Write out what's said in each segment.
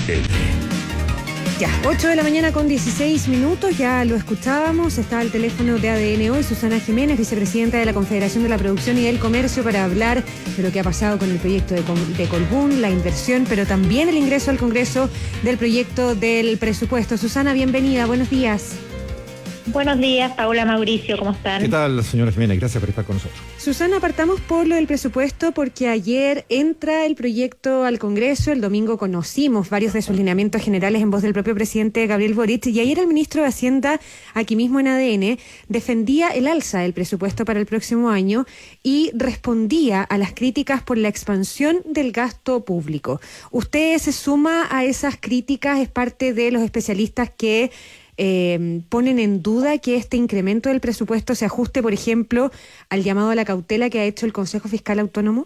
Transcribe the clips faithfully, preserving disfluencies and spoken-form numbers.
N. Ya, ocho de la mañana con dieciséis minutos, ya lo escuchábamos, está al teléfono de A D N Hoy Susana Jiménez, vicepresidenta de la Confederación de la Producción y del Comercio, para hablar de lo que ha pasado con el proyecto de, de Colbún, la inversión, pero también el ingreso al Congreso del proyecto del presupuesto. Susana, bienvenida, buenos días. Buenos días, Paula, Mauricio, ¿cómo están? ¿Qué tal, señora Jiménez? Gracias por estar con nosotros. Susana, partamos por lo del presupuesto, porque ayer entra el proyecto al Congreso, el domingo conocimos varios de sus lineamientos generales en voz del propio presidente Gabriel Boric, y ayer el ministro de Hacienda, aquí mismo en A D N, defendía el alza del presupuesto para el próximo año y respondía a las críticas por la expansión del gasto público. ¿Usted se suma a esas críticas? ¿Es parte de los especialistas que Eh, ponen en duda que este incremento del presupuesto se ajuste, por ejemplo, al llamado a la cautela que ha hecho el Consejo Fiscal Autónomo?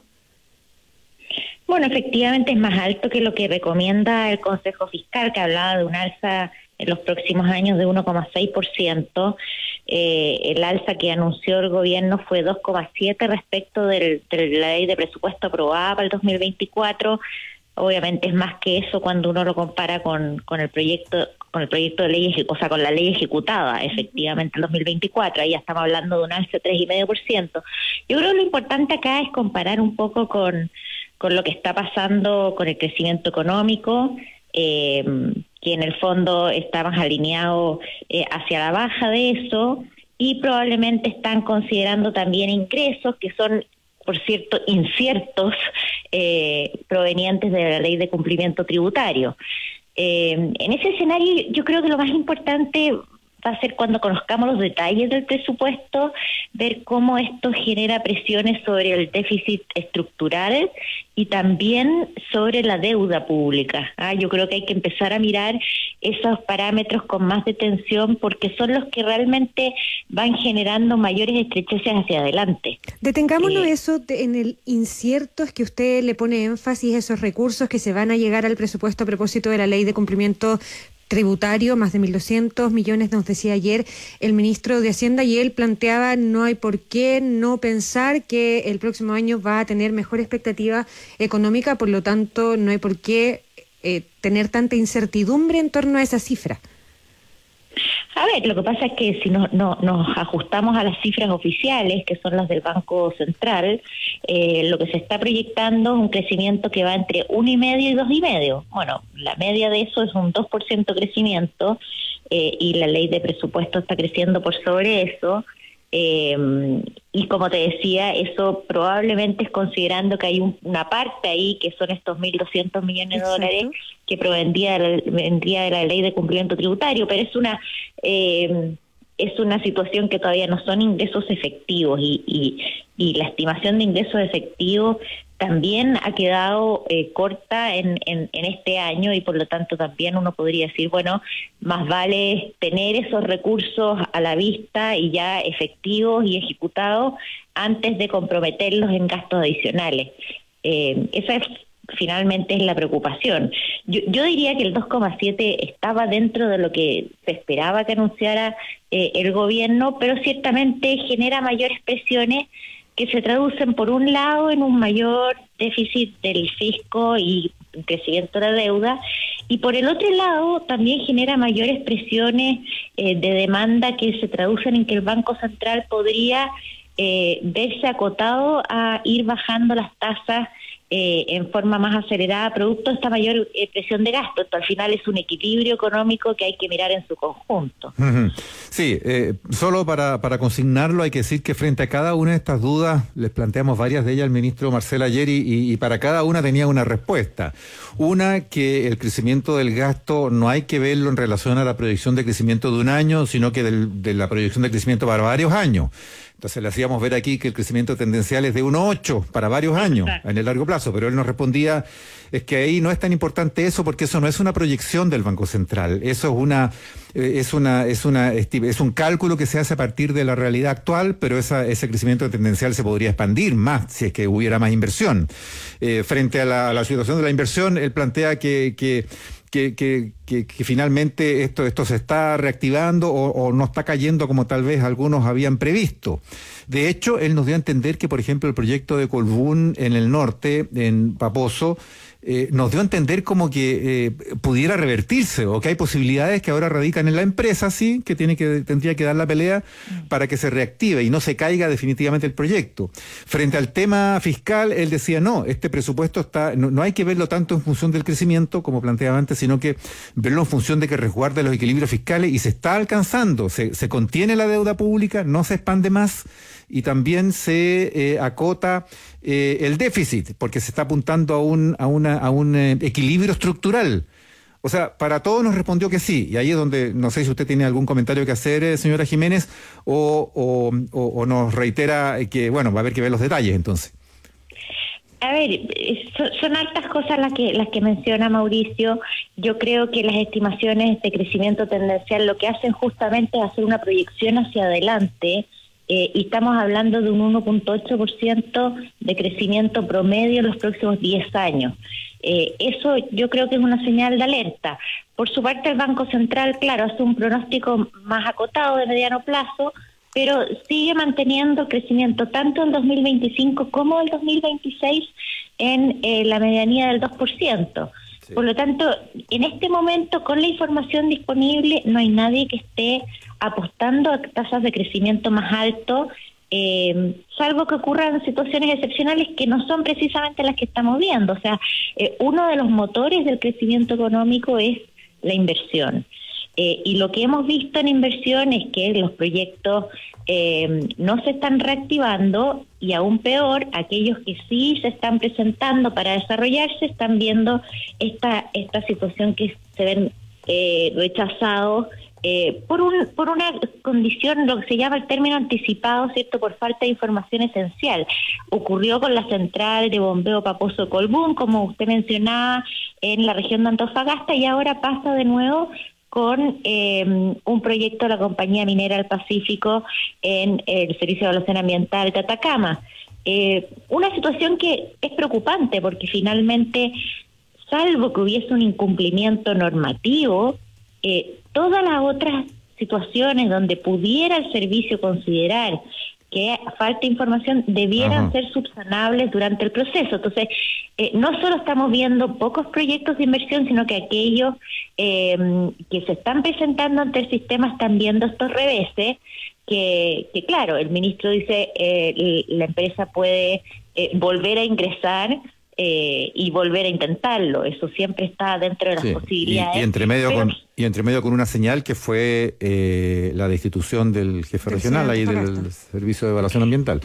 Bueno, efectivamente es más alto que lo que recomienda el Consejo Fiscal, que hablaba de un alza en los próximos años de uno coma seis por ciento. Eh, el alza que anunció el gobierno fue dos coma siete por ciento respecto del, de la ley de presupuesto aprobada para el dos mil veinticuatro. Obviamente es más que eso cuando uno lo compara con, con el proyecto con el proyecto de ley, o sea, con la ley ejecutada efectivamente en dos mil veinticuatro. Ahí ya estamos hablando de un alza de tres coma cinco por ciento. Yo creo que lo importante acá es comparar un poco con, con lo que está pasando con el crecimiento económico, eh, que en el fondo está más alineado eh, hacia la baja de eso, y probablemente están considerando también ingresos que son, por cierto, inciertos, eh, provenientes de la ley de cumplimiento tributario. Eh, en ese escenario yo creo que lo más importante va a ser, cuando conozcamos los detalles del presupuesto, ver cómo esto genera presiones sobre el déficit estructural y también sobre la deuda pública. Ah, yo creo que hay que empezar a mirar esos parámetros con más detención, porque son los que realmente van generando mayores estrecheces hacia adelante. Detengámonos Eh, eso de, en el incierto, es que usted le pone énfasis a esos recursos que se van a llegar al presupuesto a propósito de la ley de cumplimiento tributario, más de mil doscientos millones, nos decía ayer el ministro de Hacienda, y él planteaba: no hay por qué no pensar que el próximo año va a tener mejor expectativa económica, por lo tanto no hay por qué eh, tener tanta incertidumbre en torno a esa cifra. A ver, lo que pasa es que si no, no, nos ajustamos a las cifras oficiales, que son las del Banco Central, eh, lo que se está proyectando es un crecimiento que va entre uno y medio y dos y medio. Bueno, la media de eso es un dos por ciento crecimiento, eh, y la ley de presupuesto está creciendo por sobre eso. Eh, y como te decía, eso probablemente es considerando que hay un, una parte ahí que son estos mil doscientos millones de dólares que provendría de la, vendría de la ley de cumplimiento tributario, pero es una eh, es una situación que todavía no son ingresos efectivos, y, y, y la estimación de ingresos efectivos también ha quedado eh, corta en, en, en este año, y por lo tanto también uno podría decir, bueno, más vale tener esos recursos a la vista y ya efectivos y ejecutados antes de comprometerlos en gastos adicionales. Eh, esa es finalmente es la preocupación. Yo, yo diría que el dos coma siete estaba dentro de lo que se esperaba que anunciara eh, el gobierno, pero ciertamente genera mayores presiones que se traducen, por un lado, en un mayor déficit del fisco y crecimiento de la deuda, y por el otro lado también genera mayores presiones eh, de demanda que se traducen en que el Banco Central podría eh, verse acotado a ir bajando las tasas Eh, en forma más acelerada, producto de esta mayor eh, presión de gasto. Esto al final es un equilibrio económico que hay que mirar en su conjunto. Uh-huh. Sí, eh, solo para, para consignarlo, hay que decir que frente a cada una de estas dudas, les planteamos varias de ellas al ministro Marcel ayer, y, y, y para cada una tenía una respuesta. Una, que el crecimiento del gasto no hay que verlo en relación a la proyección de crecimiento de un año, sino que del, de la proyección de crecimiento para varios años. Entonces le hacíamos ver aquí que el crecimiento tendencial es de uno coma ocho para varios años, en el largo plazo, pero él nos respondía, es que ahí no es tan importante eso, porque eso no es una proyección del Banco Central, eso es una es una es una es un cálculo que se hace a partir de la realidad actual, pero esa, ese crecimiento tendencial se podría expandir más si es que hubiera más inversión. Eh, frente a la, a la situación de la inversión, él plantea que que Que, que, que, que finalmente esto, esto se está reactivando o, o no está cayendo como tal vez algunos habían previsto. De hecho, él nos dio a entender que, por ejemplo, el proyecto de Colbún en el norte, en Paposo, eh, nos dio a entender como que eh, pudiera revertirse o que hay posibilidades que ahora radican en la empresa, sí, que tiene que tendría que dar la pelea para que se reactive y no se caiga definitivamente el proyecto. Frente al tema fiscal, él decía, no, este presupuesto está, no, no hay que verlo tanto en función del crecimiento, como planteaba antes, sino que verlo en función de que resguarde los equilibrios fiscales y se está alcanzando, se, se contiene la deuda pública, no se expande más y también se eh, acota eh, el déficit, porque se está apuntando a un, a una, a un eh, equilibrio estructural. O sea, para todos nos respondió que sí, y ahí es donde no sé si usted tiene algún comentario que hacer, eh, señora Jiménez, o, o, o, o nos reitera que, bueno, va a haber que ver los detalles entonces. A ver, son, son hartas cosas las que las que menciona Mauricio. Yo creo que las estimaciones de crecimiento tendencial lo que hacen justamente es hacer una proyección hacia adelante, eh, y estamos hablando de un uno punto ocho por ciento de crecimiento promedio en los próximos diez años. Eh, eso yo creo que es una señal de alerta. Por su parte, el Banco Central, claro, hace un pronóstico más acotado de mediano plazo, pero sigue manteniendo el crecimiento tanto en dos mil veinticinco como en dos mil veintiséis en eh, la medianía del dos por ciento. Sí. Por lo tanto, en este momento, con la información disponible, no hay nadie que esté apostando a tasas de crecimiento más alto, eh, salvo que ocurran situaciones excepcionales que no son precisamente las que estamos viendo. O sea, eh, uno de los motores del crecimiento económico es la inversión. Eh, y lo que hemos visto en inversión es que los proyectos eh, no se están reactivando y aún peor, aquellos que sí se están presentando para desarrollarse están viendo esta esta situación que se ven eh, rechazados eh, por un por una condición, lo que se llama el término anticipado, ¿cierto?, por falta de información esencial. Ocurrió con la central de bombeo Paposo Colbún, como usted mencionaba, en la región de Antofagasta, y ahora pasa de nuevo con eh, un proyecto de la Compañía Minera del Pacífico en el Servicio de Evaluación Ambiental de Atacama. Eh, una situación que es preocupante porque finalmente, salvo que hubiese un incumplimiento normativo, eh, todas las otras situaciones donde pudiera el servicio considerar que falta información debieran Ajá. ser subsanables durante el proceso. Entonces, eh, no solo estamos viendo pocos proyectos de inversión, sino que aquellos eh, que se están presentando ante el sistema están viendo estos reveses, que, que claro, el ministro dice eh, la empresa puede eh, volver a ingresar eh, y volver a intentarlo. Eso siempre está dentro de las sí. posibilidades. Y, y entre medio pero, con y entre medio con una señal que fue eh, la destitución del jefe regional ahí del Servicio de Evaluación Ambiental.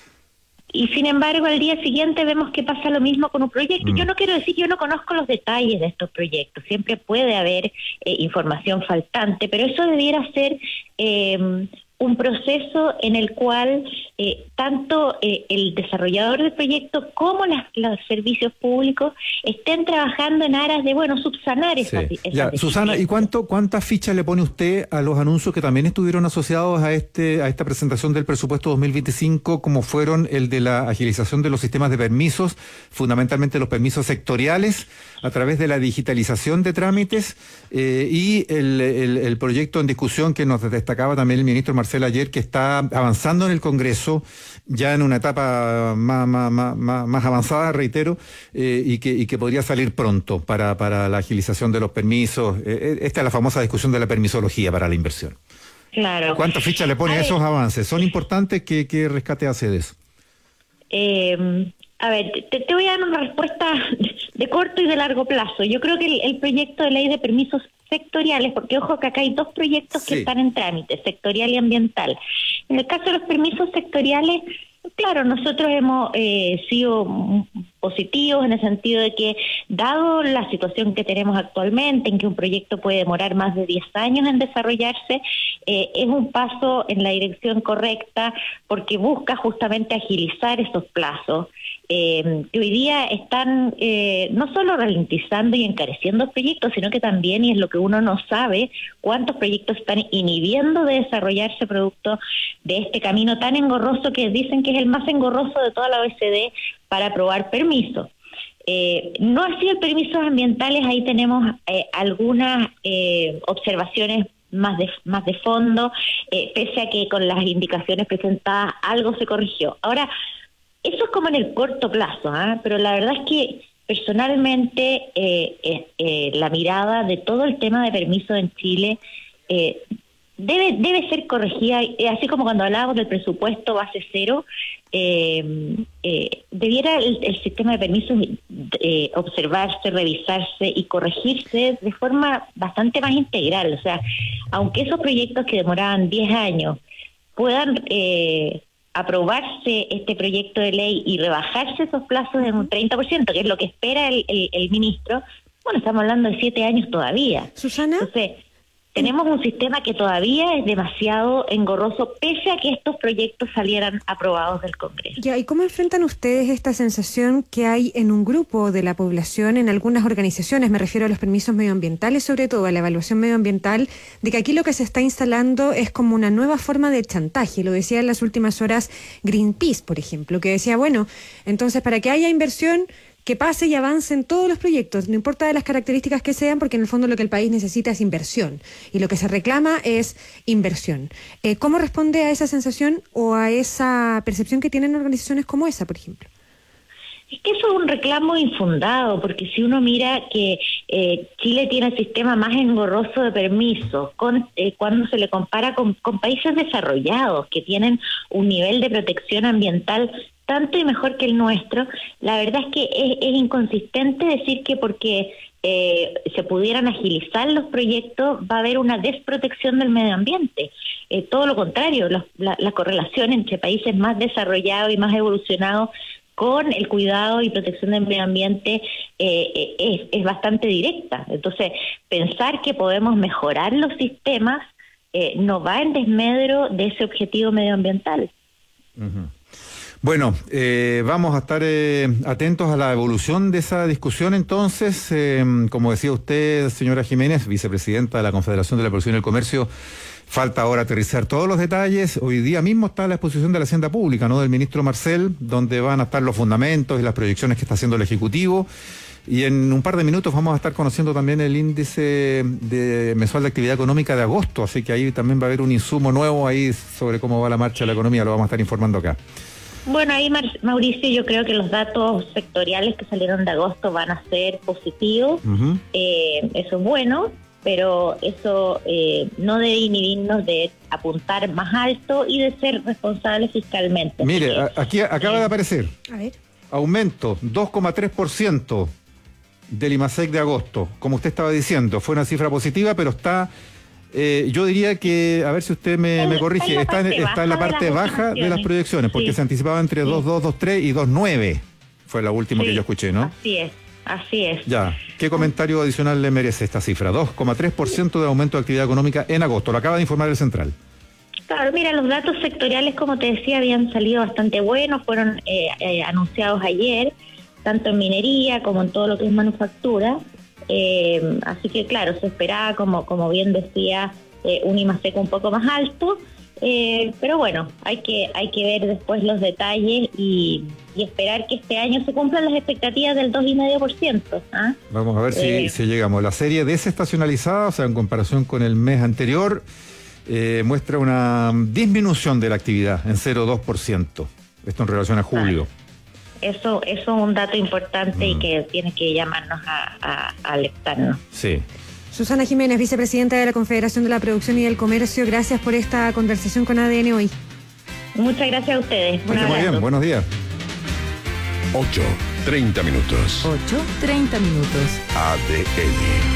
Y sin embargo, al día siguiente vemos que pasa lo mismo con un proyecto. Mm. Yo no quiero decir, yo no conozco los detalles de estos proyectos. Siempre puede haber eh, información faltante, pero eso debiera ser eh, un proceso en el cual eh, tanto eh, el desarrollador del proyecto como las, los servicios públicos estén trabajando en aras de, bueno, subsanar esas, sí. esas ya, Susana, ¿y cuánto cuántas fichas le pone usted a los anuncios que también estuvieron asociados a este a esta presentación del presupuesto dos mil veinticinco, como fueron el de la agilización de los sistemas de permisos, fundamentalmente los permisos sectoriales, a través de la digitalización de trámites, eh, y el, el, el proyecto en discusión que nos destacaba también el ministro Marcelo ayer, que está avanzando en el Congreso, ya en una etapa más, más, más, más avanzada, reitero, eh, y, que, y que podría salir pronto para, para la agilización de los permisos. Eh, esta es la famosa discusión de la permisología para la inversión. Claro. ¿Cuántas fichas le pone a, a esos avances? ¿Son importantes? ¿Qué, qué rescate hace de eso? Eh, a ver, te, te voy a dar una respuesta de corto y de largo plazo. Yo creo que el, el proyecto de ley de permisos sectoriales, porque ojo que acá hay dos proyectos sí. que están en trámite, sectorial y ambiental. En el caso de los permisos sectoriales, claro, nosotros hemos eh, sido positivos en el sentido de que, dado la situación que tenemos actualmente, en que un proyecto puede demorar más de diez años en desarrollarse, eh, es un paso en la dirección correcta porque busca justamente agilizar esos plazos. Eh, que hoy día están eh, no solo ralentizando y encareciendo proyectos, sino que también, y es lo que uno no sabe, cuántos proyectos están inhibiendo de desarrollarse producto de este camino tan engorroso que dicen que es el más engorroso de toda la O E C D para aprobar permisos. Eh, no así el permisos ambientales, ahí tenemos eh, algunas eh, observaciones más de más de fondo, eh, pese a que con las indicaciones presentadas algo se corrigió. Ahora, eso es como en el corto plazo, ¿eh? Pero la verdad es que personalmente eh, eh, eh, la mirada de todo el tema de permisos en Chile eh, debe debe ser corregida, eh, así como cuando hablábamos del presupuesto base cero, eh, eh, debiera el, el sistema de permisos eh, observarse, revisarse y corregirse de forma bastante más integral. O sea, aunque esos proyectos que demoraban diez años puedan eh, aprobarse este proyecto de ley y rebajarse esos plazos en un treinta por ciento, que es lo que espera el, el, el ministro, bueno, estamos hablando de siete años todavía. Susana. Entonces, tenemos un sistema que todavía es demasiado engorroso, pese a que estos proyectos salieran aprobados del Congreso. Ya, ¿y cómo enfrentan ustedes esta sensación que hay en un grupo de la población, en algunas organizaciones, me refiero a los permisos medioambientales, sobre todo a la evaluación medioambiental, de que aquí lo que se está instalando es como una nueva forma de chantaje? Lo decía en las últimas horas Greenpeace, por ejemplo, que decía, bueno, entonces para que haya inversión, que pase y avance en todos los proyectos, no importa de las características que sean, porque en el fondo lo que el país necesita es inversión, y lo que se reclama es inversión. Eh, ¿Cómo responde a esa sensación o a esa percepción que tienen organizaciones como esa, por ejemplo? Es que eso es un reclamo infundado, porque si uno mira que eh, Chile tiene el sistema más engorroso de permisos, con, eh, cuando se le compara con, con países desarrollados que tienen un nivel de protección ambiental tanto y mejor que el nuestro, la verdad es que es, es inconsistente decir que porque eh, se pudieran agilizar los proyectos va a haber una desprotección del medio ambiente. Eh, todo lo contrario, los, la, la correlación entre países más desarrollados y más evolucionados con el cuidado y protección del medio ambiente eh, es, es bastante directa. Entonces, pensar que podemos mejorar los sistemas eh, no va en desmedro de ese objetivo medioambiental. Uh-huh. Bueno, eh, vamos a estar eh, atentos a la evolución de esa discusión entonces. Eh, como decía usted, señora Jiménez, vicepresidenta de la Confederación de la Producción y el Comercio, falta ahora aterrizar todos los detalles. Hoy día mismo está la exposición de la Hacienda Pública, ¿no?, del ministro Marcel, donde van a estar los fundamentos y las proyecciones que está haciendo el Ejecutivo. Y en un par de minutos vamos a estar conociendo también el índice de mensual de actividad económica de agosto, así que ahí también va a haber un insumo nuevo ahí sobre cómo va la marcha de la economía, lo vamos a estar informando acá. Bueno, ahí Mauricio, yo creo que los datos sectoriales que salieron de agosto van a ser positivos, uh-huh. eh, eso es bueno, pero eso eh, no debe inhibirnos de apuntar más alto y de ser responsables fiscalmente. Mire, porque, aquí acaba eh, de aparecer, a ver. Aumento dos coma tres por ciento del IMASEC de agosto, como usted estaba diciendo, fue una cifra positiva, pero está... Eh, yo diría que, a ver si usted me, en, me corrige, está en, está en la parte baja de las proyecciones, porque sí, se anticipaba entre sí. dos coma dos, dos coma tres y dos coma nueve, fue la última sí, que yo escuché, ¿no? Así es, así es. Ya, ¿qué comentario adicional le merece esta cifra? dos coma tres por ciento de aumento de actividad económica en agosto, lo acaba de informar el Central. Claro, mira, los datos sectoriales, como te decía, habían salido bastante buenos, fueron eh, eh, anunciados ayer, tanto en minería como en todo lo que es manufactura. Eh, así que claro, se esperaba, como como bien decía, eh, un IMASEC un poco más alto, eh, pero bueno, hay que hay que ver después los detalles y, y esperar que este año se cumplan las expectativas del dos coma cinco por ciento. ¿Ah? Vamos a ver eh, si, si llegamos. La serie desestacionalizada, o sea, en comparación con el mes anterior, eh, muestra una disminución de la actividad en cero coma dos por ciento. Esto en relación a julio. Vale. Eso, eso es un dato importante mm. y que tiene que llamarnos a, a, a alertarnos. Sí. Susana Jiménez, vicepresidenta de la Confederación de la Producción y del Comercio, gracias por esta conversación con A D N hoy. Muchas gracias a ustedes. Muy bien, buenos días. ocho, treinta minutos. ocho, treinta minutos. A D N.